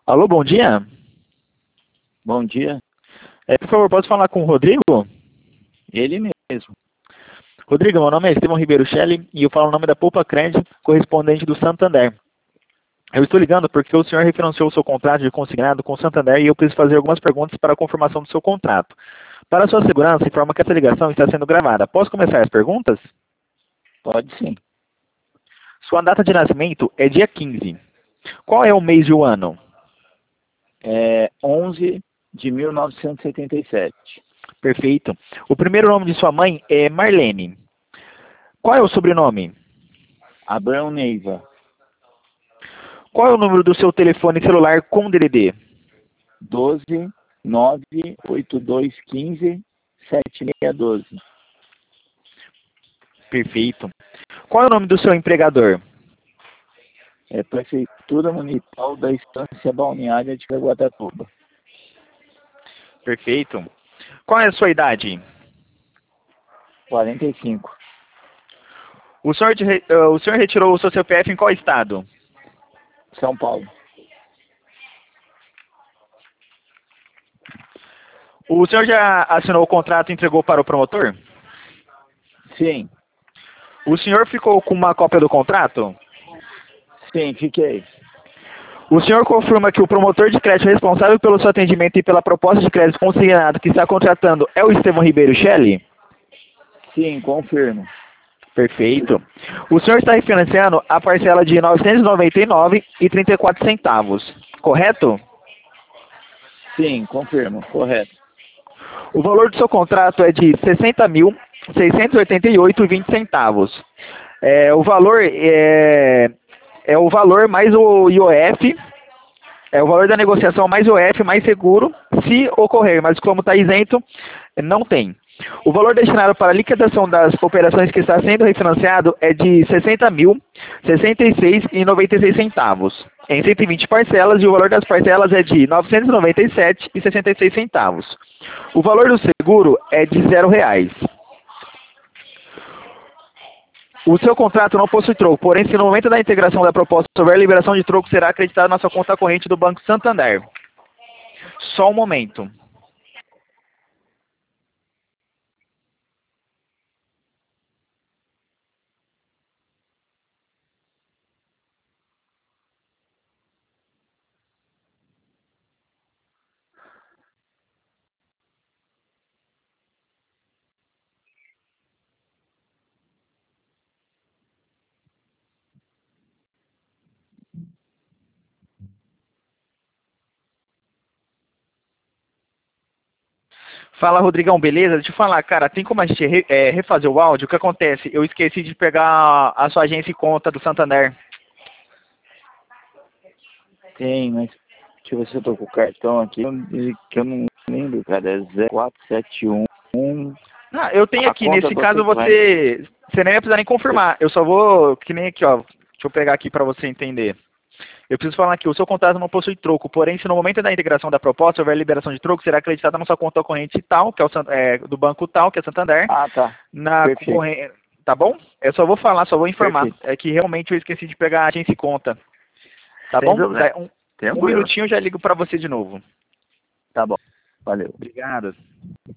Alô, bom dia. Bom dia, Por favor, posso falar com o Rodrigo? ele mesmo. Rodrigo, meu nome é Estevão Ribeiro Shelley e eu falo o nome da Poupa Cred, correspondente do Santander. Eu estou ligando porque o senhor refinanciou o seu contrato de consignado com o Santander e eu preciso fazer algumas perguntas para a confirmação do seu contrato. Para a sua segurança, informa que essa ligação está sendo gravada. Posso começar as perguntas? Pode sim. Sua data de nascimento é dia 15. Qual é o mês e o ano? É 11 de 1977. Perfeito. O primeiro nome de sua mãe é Marlene. Qual é o sobrenome? Abrão Neiva, Qual é o número do seu telefone celular com DDD? 12 98215 7612. Perfeito. Qual é o nome do seu empregador? É Prefeitura Municipal da Estância Balneária de Caguatatuba. Perfeito. Qual é a sua idade? 45. O senhor retirou o seu CPF em qual estado? São Paulo. O senhor já assinou o contrato e entregou para o promotor? Sim, O senhor ficou com uma cópia do contrato? sim, fiquei. O senhor confirma que o promotor de crédito responsável pelo seu atendimento e pela proposta de crédito consignado que está contratando é o Estevão Ribeiro Shelley? Sim, confirmo. Perfeito. O senhor está refinanciando a parcela de R$ 999,34, correto? Sim, confirmo. Correto. O valor do seu contrato é de R$ 60.688,20. É o valor mais o IOF, é o valor da negociação mais o IOF mais seguro, se ocorrer, mas como está isento, não tem. O valor destinado para a liquidação das operações que está sendo refinanciado é de R$ 60.066,96 em 120 parcelas e o valor das parcelas é de R$ 997,66. O valor do seguro é de R$ 0. O seu contrato não possui troco, porém, se no momento da integração da proposta houver liberação de troco, será acreditado na sua conta corrente do Banco Santander. Só um momento. Fala, Rodrigão, beleza? Deixa eu falar, cara, tem como a gente refazer o áudio? O que acontece? Eu esqueci de pegar a sua agência e conta do Santander. Tem, mas deixa eu ver se eu tô com o cartão aqui. Que eu não lembro, cara. É 0471. Ah, eu tenho A aqui, conta nesse do caso vai. você nem vai precisar nem confirmar. Eu só vou, que nem aqui, ó. Deixa eu pegar aqui para você entender. Eu preciso falar aqui, o seu contrato não possui troco, porém, se no momento da integração da proposta houver liberação de troco, será acreditada na sua conta corrente tal, que é do banco tal, que é Santander, Ah, tá. na Perfeito. concorrente, tá bom? Eu só vou falar, só vou informar. Perfeito. É que realmente eu esqueci de pegar a agência e conta, tá Sem bom? problema. Um Tranquilo. minutinho eu já ligo para você de novo. Tá bom. Valeu. Obrigado.